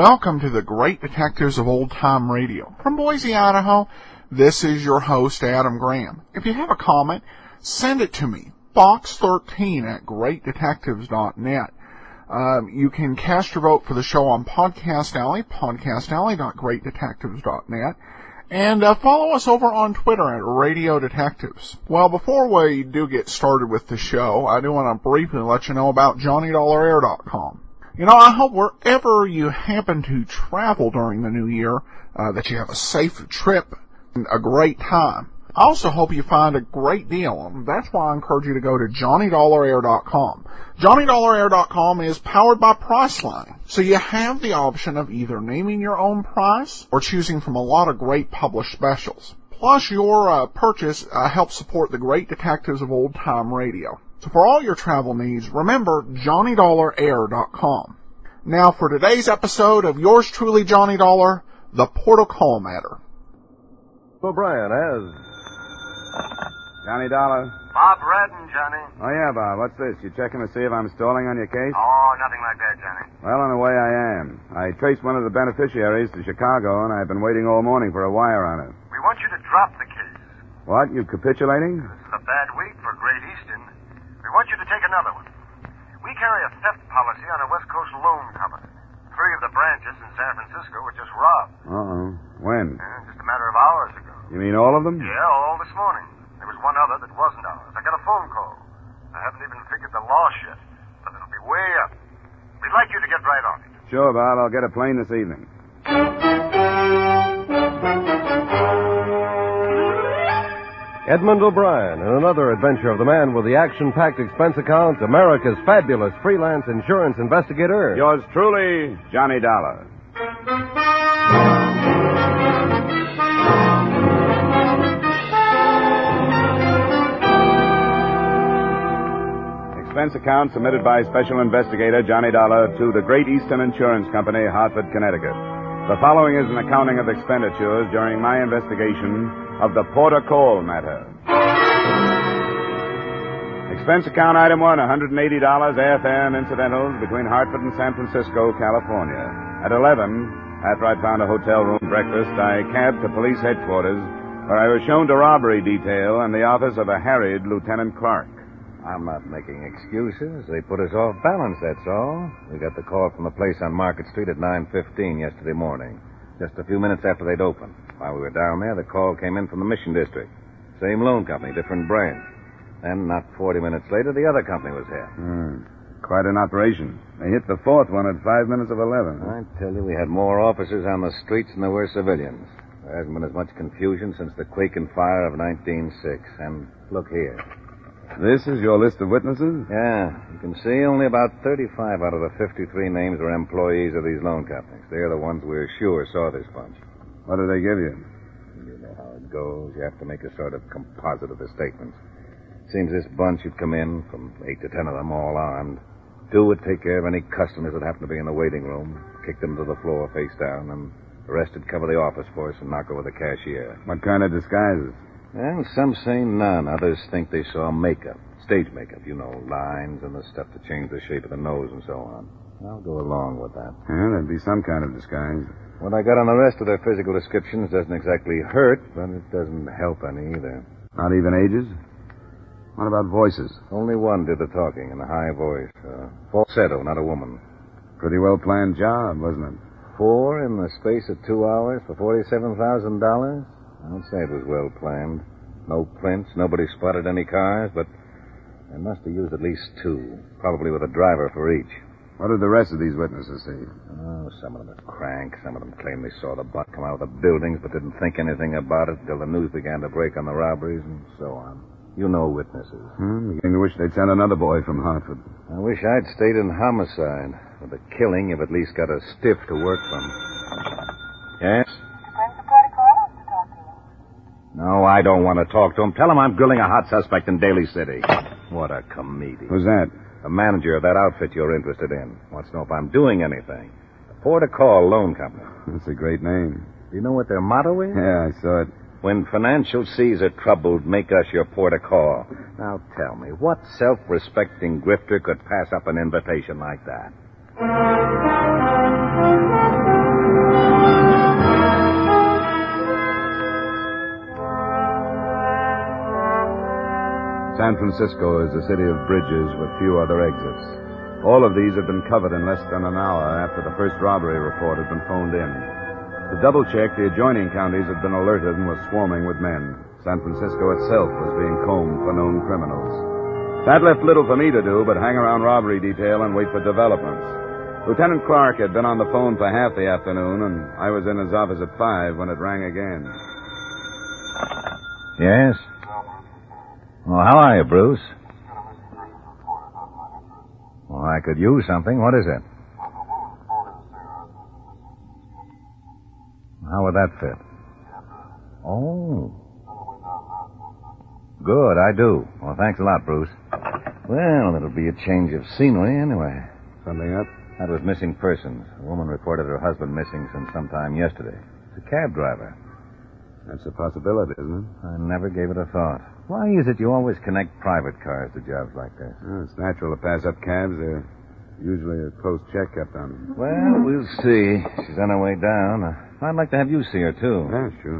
Welcome to the Great Detectives of Old Time Radio. From Boise, Idaho, this is your host, Adam Graham. If you have a comment, send it to me, box13@greatdetectives.net. You can cast your vote for the show on Podcast Alley, podcastalley.greatdetectives.net, and follow us over on Twitter at Radio Detectives. Well, before we do get started with the show, I do want to briefly let you know about JohnnyDollarAir.com. You know, I hope wherever you happen to travel during the new year, that you have a safe trip and a great time. I also hope you find a great deal, and that's why I encourage you to go to JohnnyDollarAir.com. JohnnyDollarAir.com is powered by Priceline, so you have the option of either naming your own price or choosing from a lot of great published specials. Plus, your purchase helps support the Great Detectives of Old Time Radio. So for all your travel needs, remember JohnnyDollarAir.com. Now for today's episode of yours truly, Johnny Dollar, the Port O' Call matter. O'Brien as Johnny Dollar. Bob Redden, Johnny. Oh, yeah, Bob. What's this? You checking to see if I'm stalling on your case? Oh, nothing like that, Johnny. Well, in a way, I am. I traced one of the beneficiaries to Chicago, and I've been waiting all morning for a wire on it. We want you to drop the case. What? You capitulating? This is a bad week for Great Eastern. We want you to take another one. We carry a theft policy on a West Coast loan company. 3 of the branches in San Francisco were just robbed. Uh-oh. When? Just a matter of hours ago. You mean all of them? Yeah, all this morning. There was one other that wasn't ours. I got a phone call. I haven't even figured the loss yet, but it'll be way up. We'd like you to get right on it. Sure, Bob. I'll get a plane this evening. Edmund O'Brien in another adventure of the man with the action-packed expense account, America's fabulous freelance insurance investigator. Yours truly, Johnny Dollar. Expense account submitted by Special Investigator Johnny Dollar to the Great Eastern Insurance Company, Hartford, Connecticut. The following is an accounting of expenditures during my investigation of the Port O' Call matter. Expense account item 1, $180 airfare and incidentals between Hartford and San Francisco, California. At 11, after I'd found a hotel room breakfast, I cabbed to police headquarters, where I was shown to robbery detail and the office of a harried Lieutenant Clark. I'm not making excuses. They put us off balance, that's all. We got the call from the place on Market Street at 9:15 yesterday morning, just a few minutes after they'd opened. While we were down there, the call came in from the Mission District. Same loan company, different branch. Then, not 40 minutes later, the other company was here. Quite an operation. They hit the fourth one at 5 minutes of 11. I tell you, we had more officers on the streets than there were civilians. There hasn't been as much confusion since the quake and fire of 1906. And look here. This is your list of witnesses? Yeah. You can see only about 35 out of the 53 names are employees of these loan companies. They're the ones we're sure saw this bunch. What did they give you? You know how it goes. You have to make a sort of composite of the statements. Seems this bunch would come in, from 8 to 10 of them, all armed. 2 would take care of any customers that happened to be in the waiting room, kick them to the floor face down, and the rest would cover the office for us and knock over the cashier. What kind of disguises? Well, some say none. Others think they saw makeup. Stage makeup, you know, lines and the stuff to change the shape of the nose and so on. I'll go along with that. Yeah, there'd be some kind of disguise. What I got on the rest of their physical descriptions doesn't exactly hurt, but it doesn't help any either. Not even ages? What about voices? Only one did the talking in a high voice. Falsetto, not a woman. Pretty well planned job, wasn't it? 4 in the space of 2 hours for $47,000? I'd say it was well planned. No prints, nobody spotted any cars, but they must have used at least 2, probably with a driver for each. What did the rest of these witnesses see? Oh, some of them are crank. Some of them claim they saw the butt come out of the buildings but didn't think anything about it until the news began to break on the robberies and so on. You know witnesses. Beginning to wish they'd sent another boy from Hartford. I wish I'd stayed in homicide. With the killing, you've at least got a stiff to work from. Yes? No, I don't want to talk to him. Tell him I'm grilling a hot suspect in Daly City. What a comedian. Who's that? The manager of that outfit you're interested in. Wants to know if I'm doing anything. The Port O' Call Loan Company. That's a great name. Do you know what their motto is? Yeah, I saw it. When financial seas are troubled, make us your port of call. Now tell me, what self-respecting grifter could pass up an invitation like that? San Francisco is a city of bridges with few other exits. All of these had been covered in less than an hour after the first robbery report had been phoned in. To double-check, the adjoining counties had been alerted and were swarming with men. San Francisco itself was being combed for known criminals. That left little for me to do but hang around robbery detail and wait for developments. Lieutenant Clark had been on the phone for half the afternoon, and I was in his office at 5 when it rang again. Yes? Well, how are you, Bruce? Well, I could use something. What is it? How would that fit? Oh. Good, I do. Well, thanks a lot, Bruce. Well, it'll be a change of scenery anyway. Something up? That was missing persons. A woman reported her husband missing since sometime yesterday. It's a cab driver. That's a possibility, isn't it? I never gave it a thought. Why is it you always connect private cars to jobs like this? Well, it's natural to pass up cabs. There's usually a close check kept on them. Well, we'll see. She's on her way down. I'd like to have you see her, too. Yeah, sure.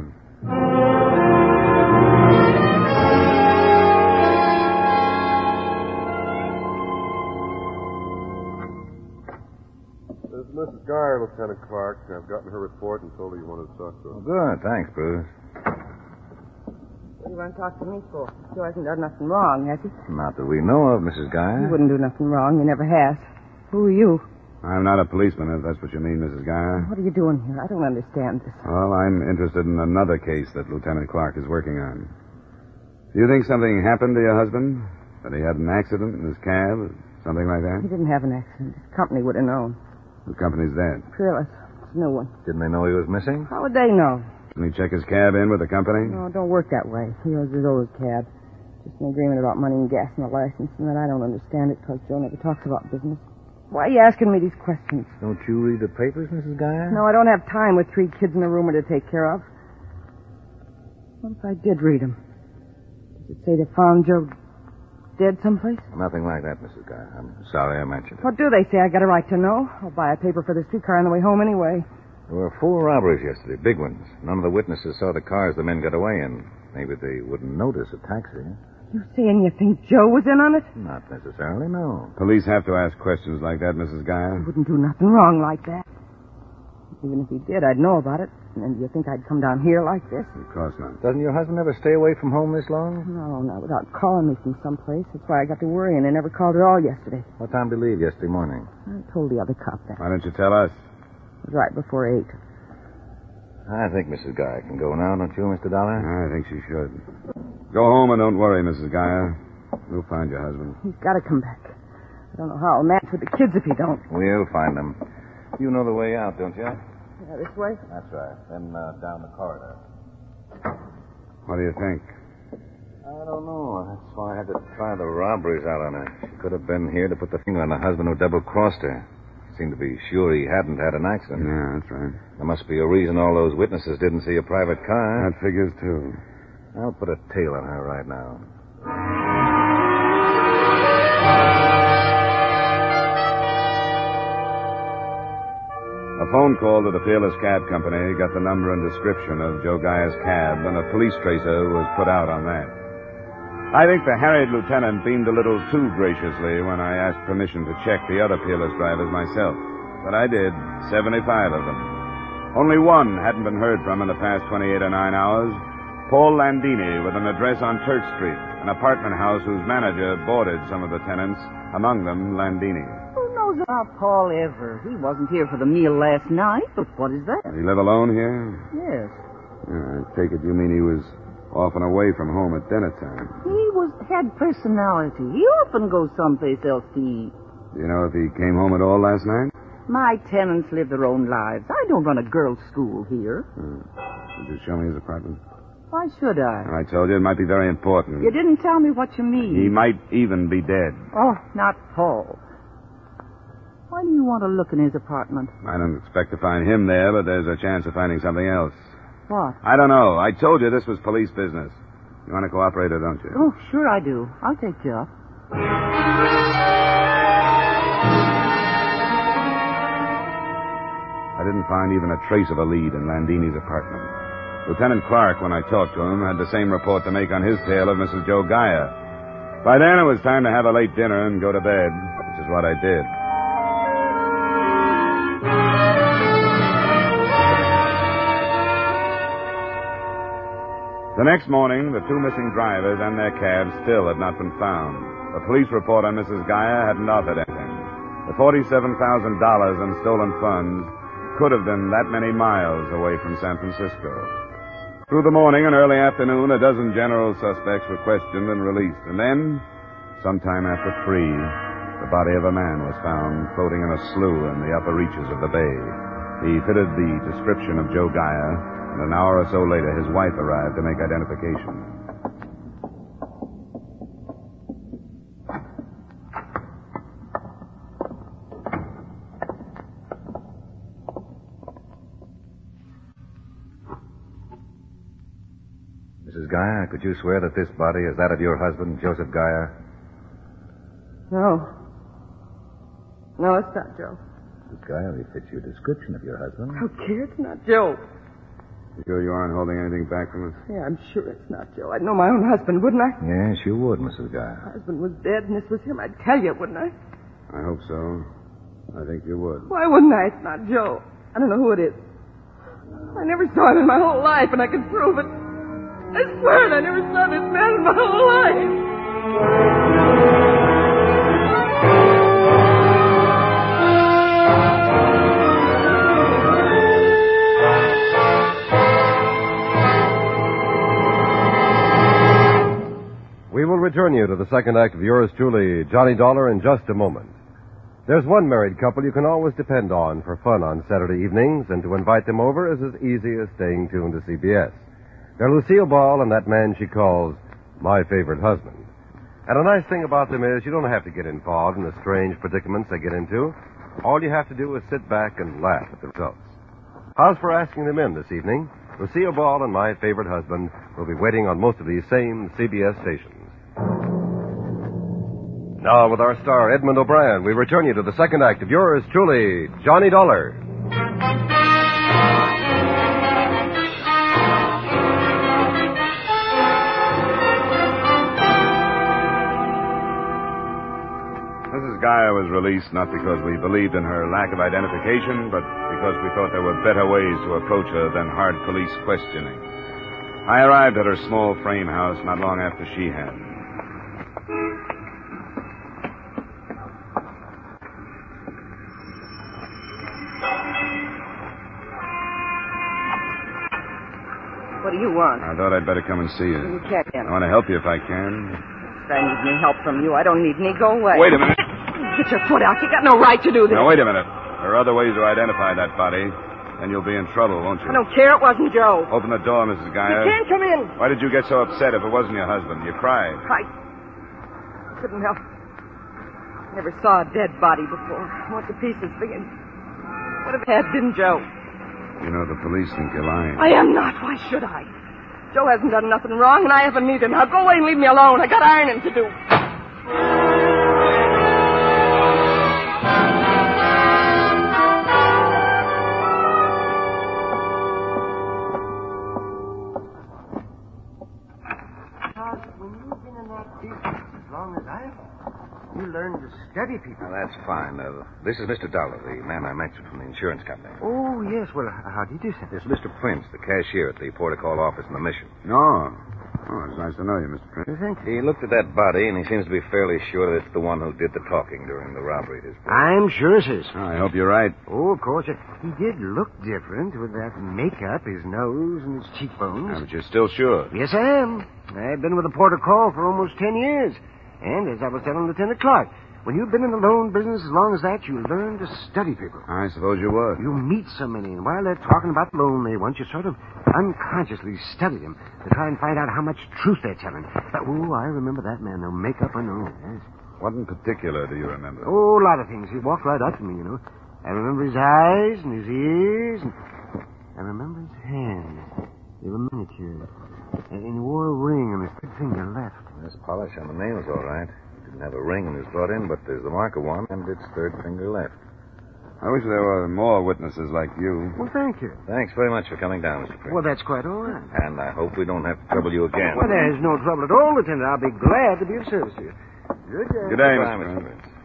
This is Mrs. Geyer, Lieutenant Clark. I've gotten her report and told her you wanted to talk to her. Well, good. Thanks, Bruce. What do you want to talk to me for? Joe hasn't done nothing wrong, has he? Not that we know of, Mrs. Geyer. He wouldn't do nothing wrong. He never has. Who are you? I'm not a policeman, if that's what you mean, Mrs. Geyer. What are you doing here? I don't understand this. Well, I'm interested in another case that Lieutenant Clark is working on. Do you think something happened to your husband? That he had an accident in his cab? Something like that? He didn't have an accident. His company would have known. The company's that. Peerless. It's a new one. Didn't they know he was missing? How would they know? Didn't he check his cab in with the company? No, it don't work that way. He owes his old cab. Just an agreement about money and gas and the license, and then I don't understand it because Joe never talks about business. Why are you asking me these questions? Don't you read the papers, Mrs. Geyer? No, I don't have time with 3 kids in a room to take care of. What if I did read them? Does it say they found Joe dead someplace? Nothing like that, Mrs. Geyer. I'm sorry I mentioned it. What do they say? I got a right to know. I'll buy a paper for the streetcar on the way home anyway. There were 4 robberies yesterday, big ones. None of the witnesses saw the cars the men got away in. Maybe they wouldn't notice a taxi. You saying you think Joe was in on it? Not necessarily, no. Police have to ask questions like that, Mrs. Geyer. He wouldn't do nothing wrong like that. Even if he did, I'd know about it. And do you think I'd come down here like this? Of course not. Doesn't your husband ever stay away from home this long? No, not without calling me from someplace. That's why I got to worrying. They never called at all yesterday. What time did he leave yesterday morning? I told the other cop that. Why don't you tell us? It was right before 8. I think Mrs. Geyer can go now, don't you, Mr. Dollar? I think she should. Go home and don't worry, Mrs. Geyer. We'll find your husband. He's got to come back. I don't know how I'll match with the kids if he don't. We'll find them. You know the way out, don't you? Yeah, this way? That's right. Then down the corridor. What do you think? I don't know. That's why I had to try the robberies out on her. She could have been here to put the finger on the husband who double-crossed her. Seemed to be sure he hadn't had an accident. Yeah, that's right. There must be a reason all those witnesses didn't see a private car. That figures, too. I'll put a tail on her right now. A phone call to the Fearless Cab Company got the number and description of Joe Geyer's cab, and a police tracer was put out on that. I think the harried lieutenant beamed a little too graciously when I asked permission to check the other Fearless drivers myself. But I did, 75 of them. Only one hadn't been heard from in the past 28 or 9 hours. Paul Landini, with an address on Church Street, an apartment house whose manager boarded some of the tenants, among them Landini. Who knows about Paul ever? He wasn't here for the meal last night, but what is that? Did he live alone here? Yes. I take it you mean he was off and away from home at dinner time. He had personality. He often goes someplace else to eat. Do you know if he came home at all last night? My tenants live their own lives. I don't run a girls' school here. Did you show me his apartment? Why should I? I told you it might be very important. You didn't tell me what you mean. He might even be dead. Oh, not Paul. Why do you want to look in his apartment? I don't expect to find him there, but there's a chance of finding something else. What? I don't know. I told you this was police business. You want to cooperate or don't you? Oh, sure I do. I'll take you up. I didn't find even a trace of a lead in Landini's apartment. Lieutenant Clark, when I talked to him, had the same report to make on his tale of Mrs. Joe Geyer. By then, it was time to have a late dinner and go to bed, which is what I did. The next morning, the two missing drivers and their cabs still had not been found. The police report on Mrs. Geyer hadn't offered anything. The $47,000 in stolen funds could have been that many miles away from San Francisco. Through the morning and early afternoon, a dozen general suspects were questioned and released. And then, sometime after 3, the body of a man was found floating in a slough in the upper reaches of the bay. He fitted the description of Joe Geyer, and an hour or so later, his wife arrived to make identification. Mrs. Geyer, could you swear that this body is that of your husband, Joseph Geyer? No. No, it's not Joe. Mrs. Geyer, he fits your description of your husband. Okay, it's not Joe. You sure you aren't holding anything back from us? Yeah, I'm sure it's not Joe. I'd know my own husband, wouldn't I? Yes, you would, Mrs. Geyer. My husband was dead and this was him. I'd tell you, wouldn't I? I hope so. I think you would. Why wouldn't I? It's not Joe. I don't know who it is. I never saw him in my whole life, and I can prove it. I swear it, I never saw this man in my whole life. We will return you to the second act of yours truly, Johnny Dollar, in just a moment. There's one married couple you can always depend on for fun on Saturday evenings, and to invite them over is as easy as staying tuned to CBS. They're Lucille Ball and that man she calls my favorite husband. And a nice thing about them is you don't have to get involved in the strange predicaments they get into. All you have to do is sit back and laugh at the results. How's for asking them in this evening? Lucille Ball and my favorite husband will be waiting on most of these same CBS stations. Now, with our star, Edmund O'Brien, we return you to the second act of yours truly, Johnny Dollar. Mrs. Geyer was released not because we believed in her lack of identification, but because we thought there were better ways to approach her than hard police questioning. I arrived at her small frame house not long after she had. What do you want? I thought I'd better come and see you. You can't I in. want to help you if I can. I need any help from you. I don't need any. Go away. Wait a minute. Get your foot out. You got no right to do this. Now, wait a minute. There are other ways to identify that body, and you'll be in trouble, won't you? I don't care. It wasn't Joe. Open the door, Mrs. Geyer. You can't come in. Why did you get so upset if it wasn't your husband? You cried. I couldn't help. Never saw a dead body before. I went to pieces thinking, what if it had been Joe? You know, the police think you're lying. I am not. Why should I? Joe hasn't done nothing wrong, and I haven't either. Now go away and leave me alone. I got ironing to do. When you've been in that business as long as I have, you learn to study people. Now, that's fine. This is Mr. Dollar, the man I mentioned from the insurance company. Oh, yes. Well, how do you do, sir? This is Mr. Prince, the cashier at the Port of Call office in the Mission. No. Oh, it's nice to know you, Mr. Prince. Thank you. He looked at that body, and he seems to be fairly sure that it's the one who did the talking during the robbery at his place. I'm sure, sir. Oh, I hope you're right. Oh, of course. He did look different with that makeup, his nose and his cheekbones. But you're still sure. Yes, I am. I've been with the Port of Call for almost 10 years. And as I was telling Lieutenant Clark, when you've been in the loan business as long as that, you learn to study people. I suppose you would. You meet so many, and while they're talking about the loan they want, you sort of unconsciously study them to try and find out how much truth they're telling. I remember that man, no makeup or no. Yes. What in particular do you remember? Oh, a lot of things. He walked right up to me, you know. I remember his eyes and his ears, and I remember his hands. They were miniature. And he wore a ring on his big finger left. There's polish on the nails, all right. He didn't have a ring when he was brought in, but there's the mark of one, and its third finger left. I wish there were more witnesses like you. Well, thank you. Thanks very much for coming down, Mr. Prince. Well, that's quite all right. And I hope we don't have to trouble you again. Well, there's no trouble at all, Lieutenant. I'll be glad to be of service to you. Good day. Good day, Goodbye, Mr. Prince. Prince.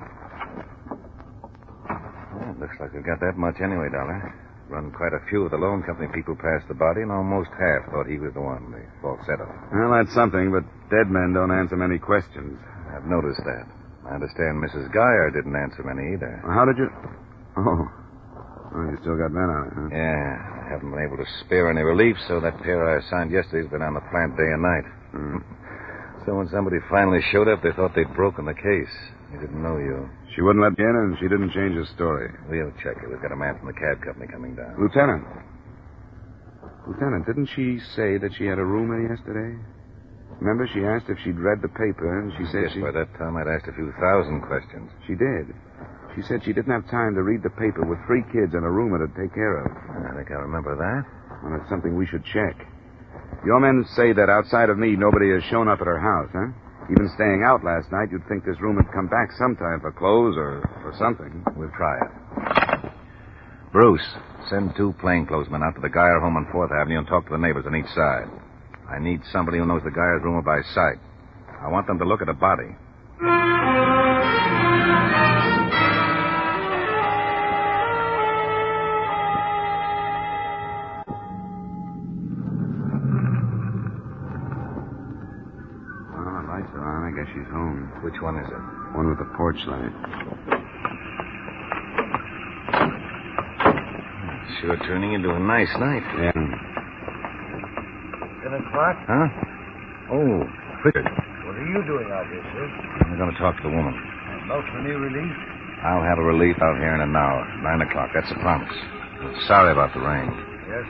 Well, looks like we've got that much anyway, Dollar. Run quite a few of the loan company people past the body, and almost half thought he was the one, the falsetto. Well, that's something, but dead men don't answer many questions. I've noticed that. I understand Mrs. Geyer didn't answer many either. Well, how did you... Oh, you still got men on it, huh? Yeah, I haven't been able to spare any relief, so that pair I assigned yesterday's been on the plant day and night. So when somebody finally showed up, they thought they'd broken the case. They didn't know you. She wouldn't let me in, and she didn't change her story. We'll check it. We've got a man from the cab company coming down. Lieutenant, didn't she say that she had a roomer yesterday? Remember, she asked if she'd read the paper, and she said By that time, I'd asked a few thousand questions. She did. She said she didn't have time to read the paper with 3 kids and a roomer to take care of. I think I remember that. Well, that's something we should check. Your men say that outside of me, nobody has shown up at her house, huh? Even staying out last night, you'd think this room would come back sometime for clothes or something. We'll try it. Bruce, send 2 plainclothesmen out to the Geyer home on 4th Avenue and talk to the neighbors on each side. I need somebody who knows the Geyer's roomer by sight. I want them to look at the body. I guess she's home. Which one is it? One with the porch light. Sure turning into a nice night. Yeah. 10 o'clock? Huh? Oh, Richard. What are you doing out here, sir? I'm going to talk to the woman. About for me relief? I'll have a relief out here in an hour. 9 o'clock. That's a promise. I'm sorry about the rain. Yes.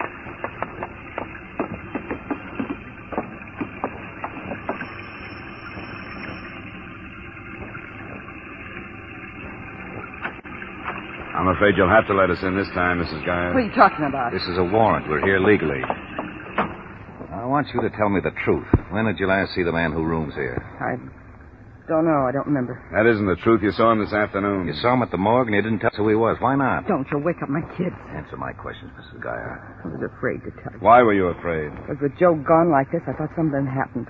I'm afraid you'll have to let us in this time, Mrs. Geyer. What are you talking about? This is a warrant. We're here legally. I want you to tell me the truth. When did you last see the man who rooms here? I don't know. I don't remember. That isn't the truth. You saw him this afternoon. You saw him at the morgue and you didn't tell us who he was. Why not? Don't you wake up my kids. Answer my questions, Mrs. Geyer. I was afraid to tell you. Why were you afraid? Because with Joe gone like this, I thought something happened.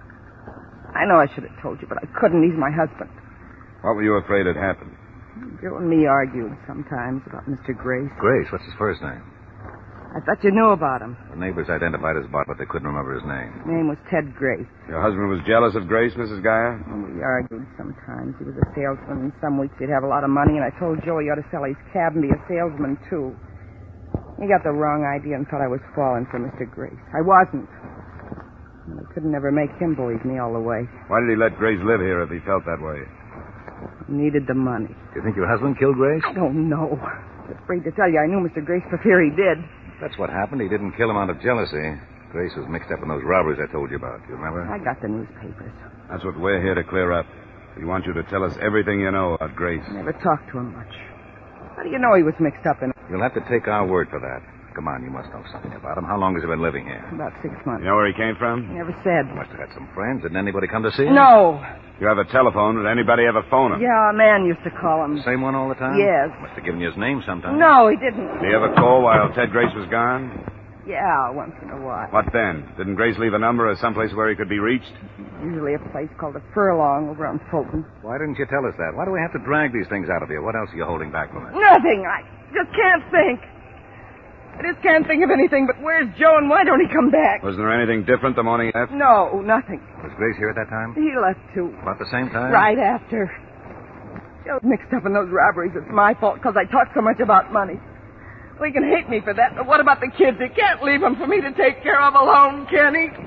I know I should have told you, but I couldn't. He's my husband. What were you afraid had happened? Joe and me argued sometimes about Mr. Grace. Grace, what's his first name? I thought you knew about him. The neighbors identified his body, but they couldn't remember his name. His name was Ted Grace. Your husband was jealous of Grace, Mrs. Geyer? We argued sometimes. He was a salesman, and some weeks he'd have a lot of money, and I told Joe he ought to sell his cab and be a salesman, too. He got the wrong idea and thought I was falling for Mr. Grace. I wasn't. And I couldn't ever make him believe me all the way. Why did he let Grace live here if he felt that way? He needed the money. Do you think your husband killed Grace? I don't know. I was afraid to tell you I knew Mr. Grace for fear he did. That's what happened. He didn't kill him out of jealousy. Grace was mixed up in those robberies I told you about. Do you remember? I got the newspapers. That's what we're here to clear up. We want you to tell us everything you know about Grace. I never talked to him much. How do you know he was mixed up in it? You'll have to take our word for that. Come on, you must know something about him. How long has he been living here? About 6 months. You know where he came from? He never said. He must have had some friends. Didn't anybody come to see him? No. You have a telephone. Did anybody ever phone him? Yeah, a man used to call him. The same one all the time? Yes. Must have given you his name sometime. No, he didn't. Did he ever call while Ted Grace was gone? Yeah, once in a while. What then? Didn't Grace leave a number or someplace where he could be reached? Usually a place called the Furlong over on Fulton. Why didn't you tell us that? Why do we have to drag these things out of you? What else are you holding back from us? Nothing. I just can't think. I just can't think of anything but where's Joe and why don't he come back? Wasn't there anything different the morning he left? No, nothing. Was Grace here at that time? He left too. About the same time? Right after. Joe's mixed up in those robberies. It's my fault because I talk so much about money. Well, he can hate me for that, but what about the kids? He can't leave them for me to take care of alone, can he?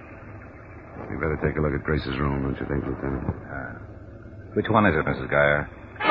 We better take a look at Grace's room, don't you think, Lieutenant? Which one is it, Mrs. Geyer?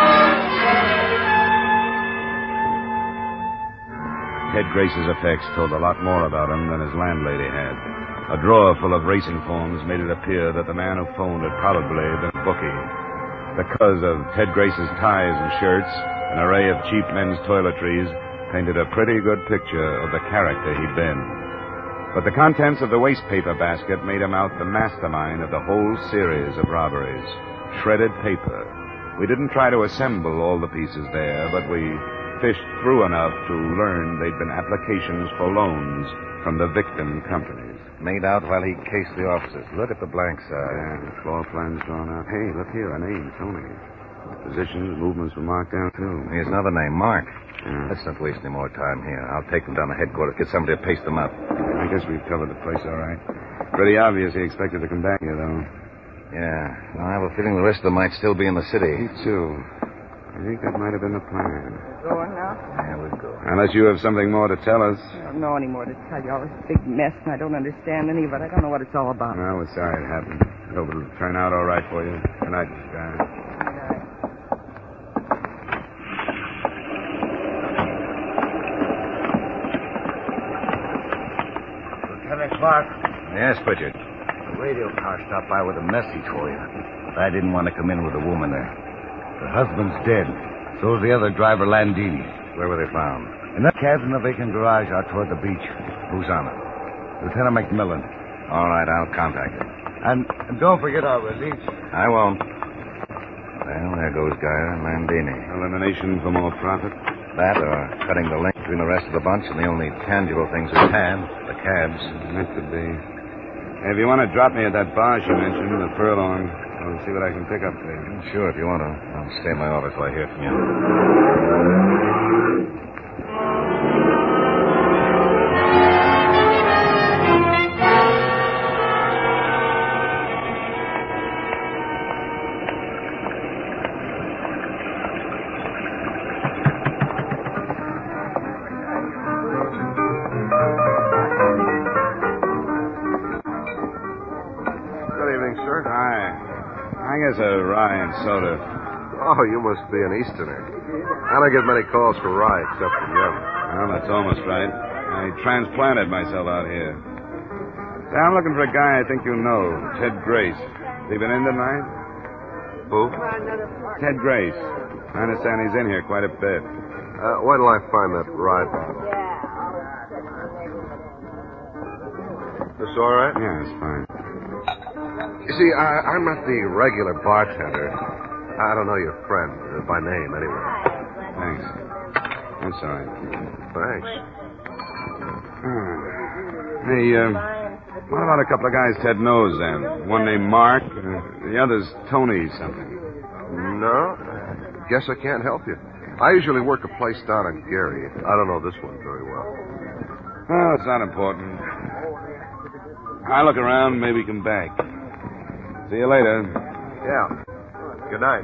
Ted Grace's effects told a lot more about him than his landlady had. A drawer full of racing forms made it appear that the man who phoned had probably been booking. Because of Ted Grace's ties and shirts, an array of cheap men's toiletries painted a pretty good picture of the character he'd been. But the contents of the wastepaper basket made him out the mastermind of the whole series of robberies. Shredded paper, We didn't try to assemble all the pieces there, but we fished through enough to learn they'd been applications for loans from the victim companies. Made out while he cased the offices. Look at the blank side. Yeah, floor plans drawn out. Hey, look here, a name, Tony. Positions, movements were marked down, too. Here's another name, Mark. Yeah. Let's not waste any more time here. I'll take them down to headquarters, get somebody to paste them up. I guess we've covered the place all right. Pretty obvious he expected to come back here, though. Yeah. Well, I have a feeling the rest of them might still be in the city. Me, too. I think that might have been the plan. Going now? Yeah, we'll go. Unless you have something more to tell us. I don't know any more to tell you. All this big mess, and I don't understand any of it. I don't know what it's all about. Well, we're sorry it happened. Hope it'll turn out all right for you. Good night, Miss Guy. Lieutenant Clark, Yes, Pritchard. the radio car stopped by with a message for you. But I didn't want to come in with a woman there. Her husband's dead. So's the other driver, Landini. Where were they found? In that cab in the vacant garage out toward the beach. Who's on it? Lieutenant McMillan. All right, I'll contact him. And don't forget our release. I won't. Well, there goes Geyer and Landini. Elimination for more profit? That or cutting the link between the rest of the bunch and the only tangible things we have, the cabs. That could be. Hey, if you want to drop me at that bar she mentioned, the Furlong, I'll see what I can pick up for you. Sure, if you want to. I'll stay in my office till I hear from you. I guess a rye and soda. Oh, you must be an Easterner. I don't get many calls for rye except from you. Well, that's almost right. I transplanted myself out here. Say, I'm looking for a guy I think you know, Ted Grace. Has he been in tonight? Who? Ted Grace. I understand he's in here quite a bit. Why till I find that rye bottle? This all right? Yeah, it's fine. You see, I'm not the regular bartender. I don't know your friend, by name, anyway. Thanks. That's all right. Thanks. Hey, what about a couple of guys Ted knows, then? One named Mark, the other's Tony something. No, guess I can't help you. I usually work a place down in Gary. I don't know this one very well. Oh, it's not important. I'll look around, maybe come back. See you later. Yeah. Good night.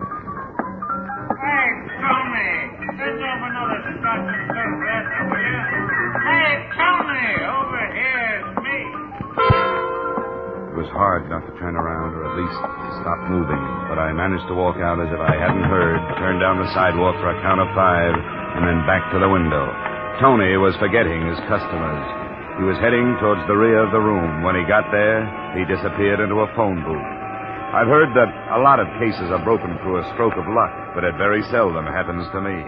Hey, Tony, send over another Scotch and soda, will you? Hey, Tony, over here, it's me. It was hard not to turn around, or at least stop moving, but I managed to walk out as if I hadn't heard, turn down the sidewalk for a count of 5, and then back to the window. Tony was forgetting his customers. He was heading towards the rear of the room. When he got there, he disappeared into a phone booth. I've heard that a lot of cases are broken through a stroke of luck, but it very seldom happens to me.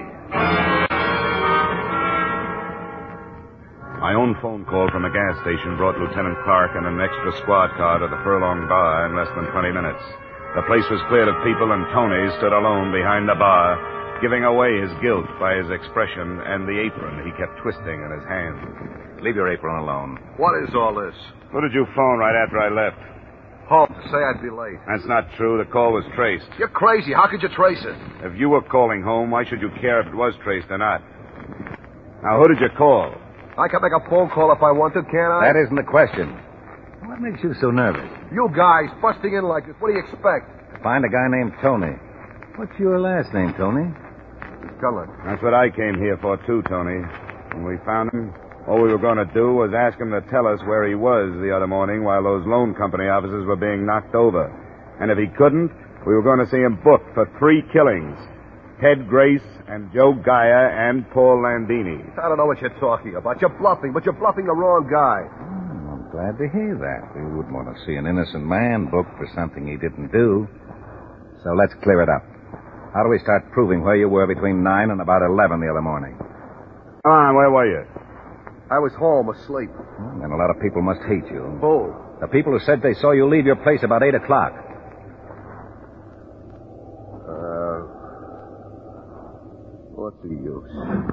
My own phone call from a gas station brought Lieutenant Clark and an extra squad car to the Furlong Bar in less than 20 minutes. The place was cleared of people, and Tony stood alone behind the bar, giving away his guilt by his expression and the apron he kept twisting in his hand. Leave your apron alone. What is all this? Who did you phone right after I left? Home to say I'd be late. That's not true. The call was traced. You're crazy. How could you trace it? If you were calling home, why should you care if it was traced or not? Now, who did you call? I can make a phone call if I want to, can't I? That isn't the question. What makes you so nervous? You guys busting in like this. What do you expect? Find a guy named Tony. What's your last name, Tony? Cullen. That's what I came here for, too, Tony. When we found him, all we were going to do was ask him to tell us where he was the other morning while those loan company officers were being knocked over. And if he couldn't, we were going to see him booked for 3 killings. Ted Grace and Joe Geyer and Paul Landini. I don't know what you're talking about. You're bluffing, but you're bluffing the wrong guy. I'm glad to hear that. We wouldn't want to see an innocent man booked for something he didn't do. So let's clear it up. How do we start proving where you were between 9 and about 11 the other morning? Come on, where were you? I was home asleep. And a lot of people must hate you. Who? The people who said they saw you leave your place about 8 o'clock. the use?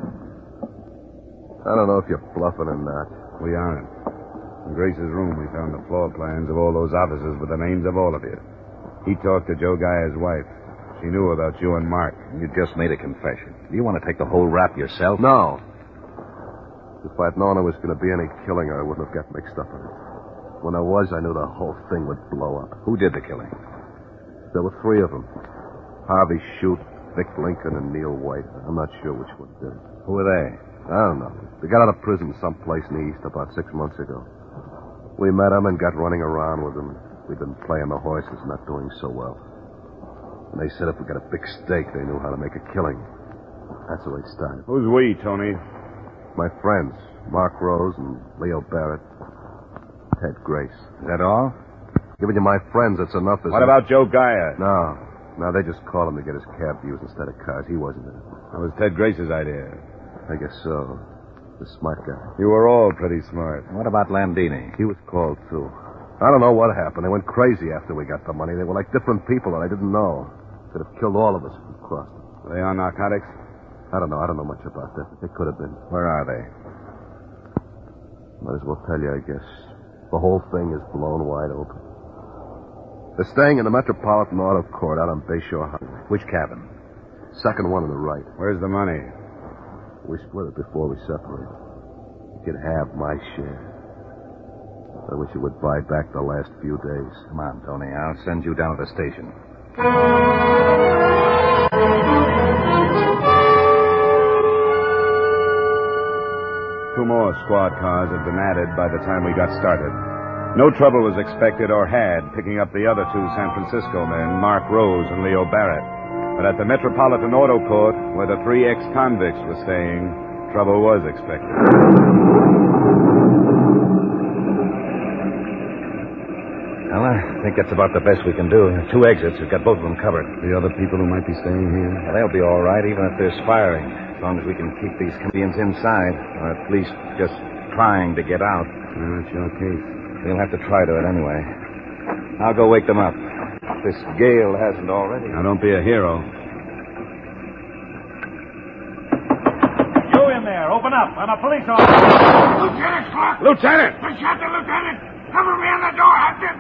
I don't know if you're bluffing or not. We aren't. In Grace's room, we found the floor plans of all those offices with the names of all of you. He talked to Joe Guy's wife. She knew about you and Mark. You just made a confession. Do you want to take the whole rap yourself? No. If I'd known there was going to be any killing, I wouldn't have got mixed up in it. When I was, I knew the whole thing would blow up. Who did the killing? There were three of them. Harvey Shute, Vic Lincoln, and Neil White. I'm not sure which one did it. Who are they? I don't know. They got out of prison someplace in the East about 6 months ago. We met them and got running around with them. We'd been playing the horses, not doing so well. And they said if we got a big stake, they knew how to make a killing. That's the way it started. Who's we, Tony? My friends, Mark Rose and Leo Barrett. Ted Grace. Is that all? Giving you my friends, that's enough. What about Joe Geyer? No, they just called him to get his cab to use instead of cars. He wasn't in it. That was Ted Grace's idea. I guess so. The smart guy. You were all pretty smart. What about Landini? He was called, too. I don't know what happened. They went crazy after we got the money. They were like different people that I didn't know. Could have killed all of us if we crossed them. Were they on narcotics? I don't know. I don't know much about that. They could have been. Where are they? Might as well tell you, I guess. The whole thing is blown wide open. They're staying in the Metropolitan Auto Court out on Bayshore Highway. Which cabin? Second one on the right. Where's the money? We split it before we separated. You could have my share. I wish it would buy back the last few days. Come on, Tony. I'll send you down to the station. Two more squad cars had been added by the time we got started. No trouble was expected or had picking up the other two San Francisco men, Mark Rose and Leo Barrett. But at the Metropolitan Auto Court, where the three ex-convicts were staying, trouble was expected. Well, I think that's about the best we can do. There are two exits. We've got both of them covered. The other people who might be staying here? Well, they'll be all right, even if there's firing. As long as we can keep these Canadians inside, or at least just trying to get out. That's your case. We'll have to try to it anyway. I'll go wake them up. If this gale hasn't already. Now, don't be a hero. You in there. Open up. I'm a police officer. Lieutenant Clark! Lieutenant! I shot the lieutenant! Cover me on the door, Hudson!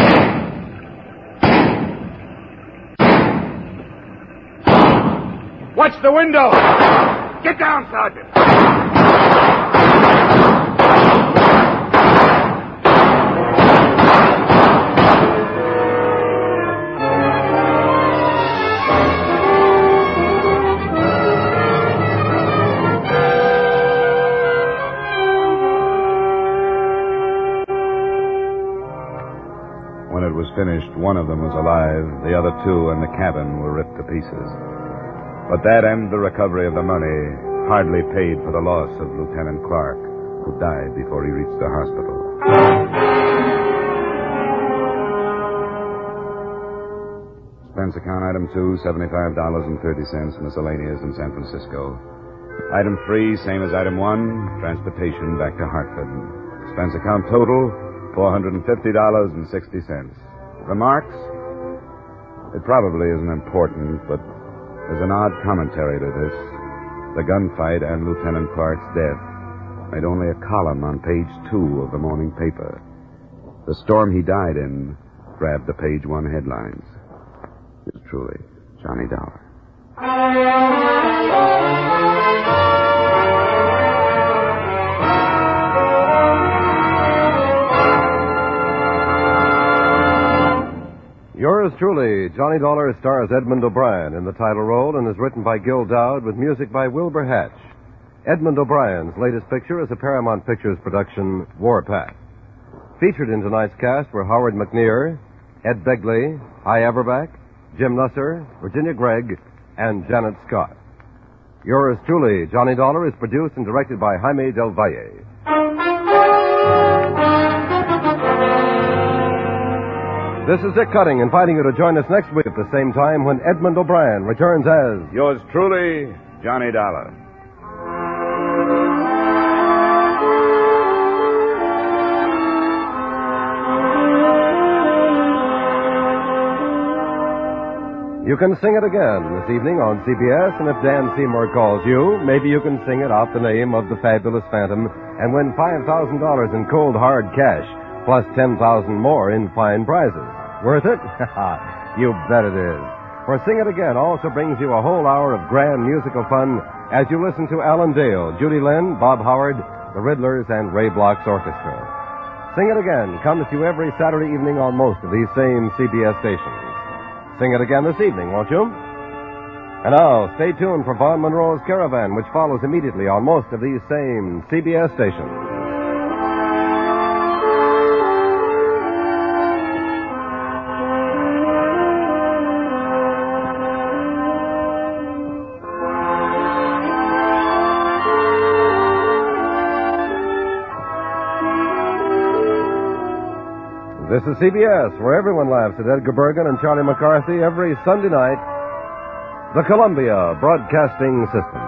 Watch the window! Get down, Sergeant! When it was finished, one of them was alive. The other two in the cabin were ripped to pieces. But that and the recovery of the money hardly paid for the loss of Lieutenant Clark, who died before he reached the hospital. Expense account item 2, $75.30, miscellaneous in San Francisco. Item 3, same as item 1, transportation back to Hartford. Expense account total, $450.60. Remarks? It probably isn't important, but there's an odd commentary to this. The gunfight and Lieutenant Clark's death made only a column on page 2 of the morning paper. The storm he died in grabbed the page 1 headlines. Yours truly, Johnny Dollar. Yours truly, Johnny Dollar, stars Edmund O'Brien in the title role and is written by Gil Dowd with music by Wilbur Hatch. Edmund O'Brien's latest picture is a Paramount Pictures production, Warpath. Featured in tonight's cast were Howard McNear, Ed Begley, Hy Averback, Jim Nusser, Virginia Gregg, and Janet Scott. Yours truly, Johnny Dollar, is produced and directed by Jaime Del Valle. This is Dick Cutting, inviting you to join us next week at the same time when Edmund O'Brien returns as... Yours truly, Johnny Dollar. You can sing it again this evening on CBS, and if Dan Seymour calls you, maybe you can sing it out the name of the fabulous Phantom and win $5,000 in cold, hard cash, plus $10,000 more in fine prizes. Worth it? You bet it is. For Sing It Again also brings you a whole hour of grand musical fun as you listen to Alan Dale, Judy Lynn, Bob Howard, the Riddlers, and Ray Bloch's orchestra. Sing It Again comes to you every Saturday evening on most of these same CBS stations. Sing it again this evening, won't you? And now, stay tuned for Vaughn Monroe's Caravan, which follows immediately on most of these same CBS stations. This is CBS, where everyone laughs at Edgar Bergen and Charlie McCarthy every Sunday night. The Columbia Broadcasting System.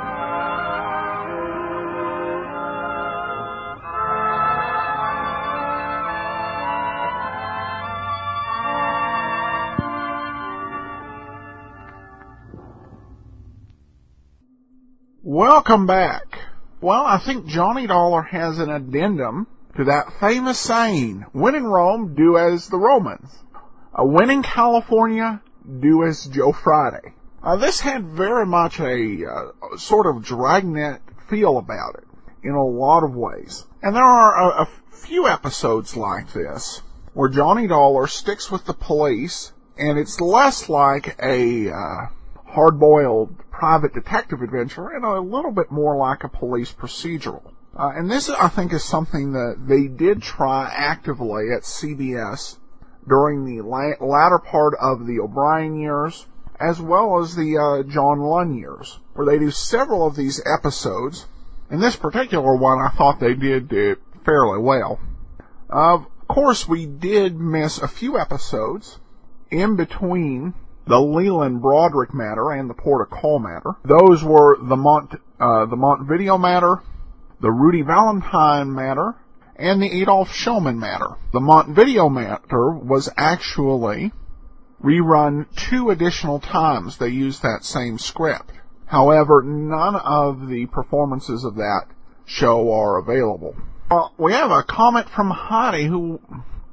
Welcome back. Well, I think Johnny Dollar has an addendum to that famous saying, when in Rome, do as the Romans. When in California, do as Joe Friday. This had very much a sort of dragnet feel about it in a lot of ways. And there are a few episodes like this where Johnny Dollar sticks with the police, and it's less like a hard-boiled private detective adventure and a little bit more like a police procedural. And this, I think, is something that they did try actively at CBS during the latter part of the O'Brien years, as well as the John Lunn years, where they do several of these episodes. In this particular one, I thought they did it fairly well. Of course, we did miss a few episodes in between the Leland Broderick matter and the Porta Call matter. Those were the Montevideo matter, the Rudy Valentine matter, and the Adolf Shulman matter. The Montevideo matter was actually rerun 2 additional times. They used that same script. However, none of the performances of that show are available. We have a comment from Heidi who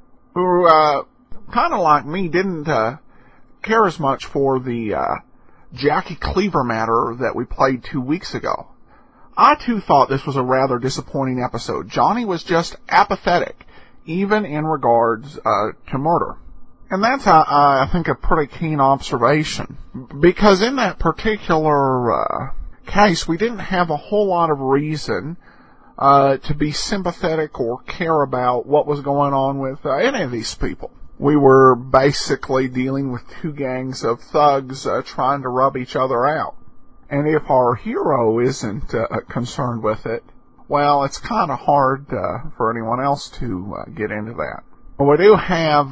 kind of like me, didn't care as much for the Jackie Cleaver matter that we played 2 weeks ago. I, too, thought this was a rather disappointing episode. Johnny was just apathetic, even in regards to murder. And that's, I think, a pretty keen observation. Because in that particular case, we didn't have a whole lot of reason to be sympathetic or care about what was going on with any of these people. We were basically dealing with 2 gangs of thugs trying to rub each other out. And if our hero isn't concerned with it, well, it's kind of hard for anyone else to get into that. Well, we do have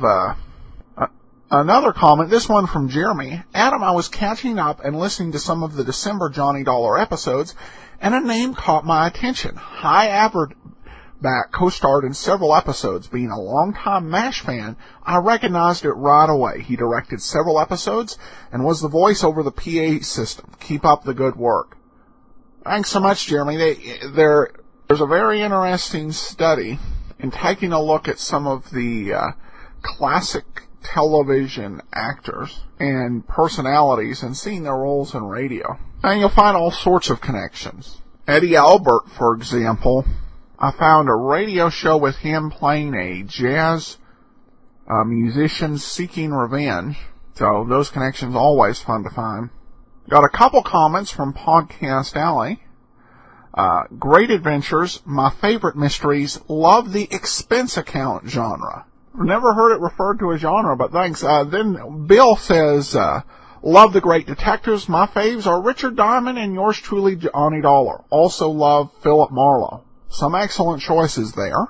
another comment, this one from Jeremy. Adam, I was catching up and listening to some of the December Johnny Dollar episodes, and a name caught my attention. Hy Averback co-starred in several episodes. Being a longtime MASH fan, I recognized it right away. He directed several episodes and was the voice over the PA system. Keep up the good work. Thanks so much, Jeremy. There's a very interesting study in taking a look at some of the classic television actors and personalities and seeing their roles in radio. And you'll find all sorts of connections. Eddie Albert, for example, I found a radio show with him playing a jazz musician seeking revenge. So those connections always fun to find. Got a couple comments from Podcast Alley. Great adventures, my favorite mysteries, love the expense account genre. Never heard it referred to as genre, but thanks. Then Bill says, love the great detectives. My faves are Richard Diamond and yours truly, Johnny Dollar. Also love Philip Marlowe. Some excellent choices there.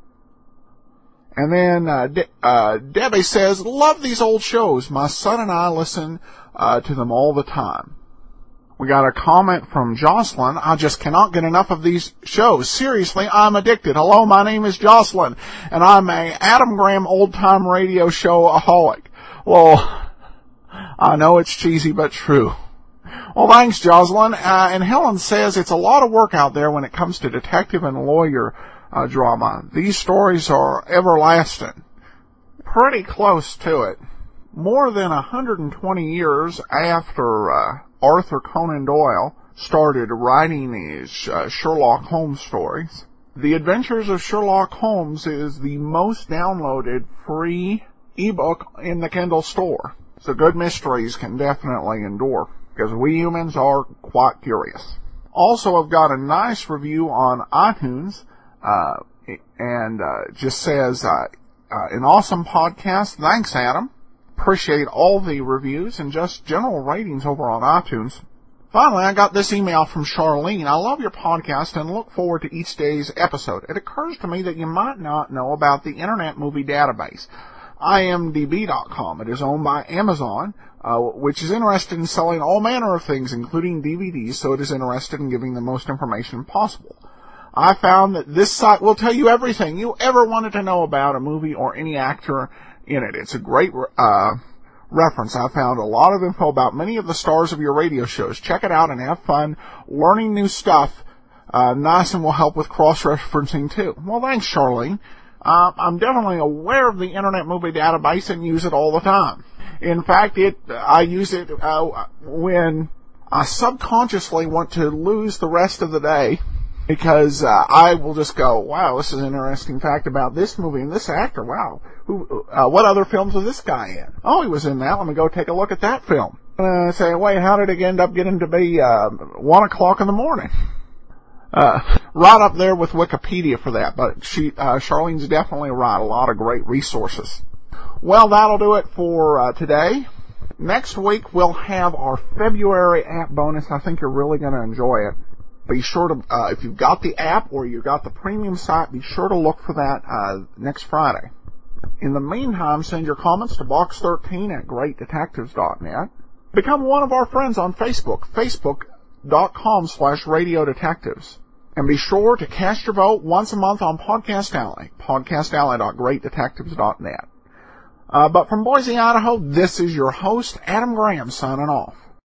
And then Debbie says, love these old shows. My son and I listen to them all the time. We got a comment from Jocelyn. I just cannot get enough of these shows. Seriously, I'm addicted. Hello, my name is Jocelyn, and I'm a Adam Graham old-time radio show-aholic. Well, I know it's cheesy, but true. Well, thanks, Jocelyn. And Helen says it's a lot of work out there when it comes to detective and lawyer drama. These stories are everlasting. Pretty close to it. More than 120 years after Arthur Conan Doyle started writing his Sherlock Holmes stories, The Adventures of Sherlock Holmes is the most downloaded free ebook in the Kindle store. So good mysteries can definitely endure, because we humans are quite curious. Also, I've got a nice review on iTunes, and just says, an awesome podcast. Thanks, Adam. Appreciate all the reviews and just general ratings over on iTunes. Finally, I got this email from Charlene. I love your podcast and look forward to each day's episode. It occurs to me that you might not know about the Internet Movie Database, IMDb.com. It is owned by Amazon, which is interested in selling all manner of things, including DVDs, so it is interested in giving the most information possible. I found that this site will tell you everything you ever wanted to know about a movie or any actor in it. It's a great reference. I found a lot of info about many of the stars of your radio shows. Check it out and have fun learning new stuff. Nice, and will help with cross-referencing too. Well, thanks, Charlene. I'm definitely aware of the Internet Movie Database and use it all the time. In fact, I use it when I subconsciously want to lose the rest of the day, because I will just go, wow, this is an interesting fact about this movie and this actor. Wow, what other films was this guy in? Oh, he was in that. Let me go take a look at that film. Say, wait, how did it end up getting to be 1 o'clock in the morning? Right up there with Wikipedia for that. But Charlene's definitely right. A lot of great resources. Well, that'll do it for today. Next week we'll have our February app bonus. I think you're really going to enjoy it. Be sure to, if you've got the app or you've got the premium site, be sure to look for that next Friday. In the meantime, send your comments to box13@greatdetectives.net. Become one of our friends on Facebook, facebook.com/radiodetectives. And be sure to cast your vote once a month on Podcast Alley, podcastalley.greatdetectives.net. But from Boise, Idaho, this is your host, Adam Graham, signing off.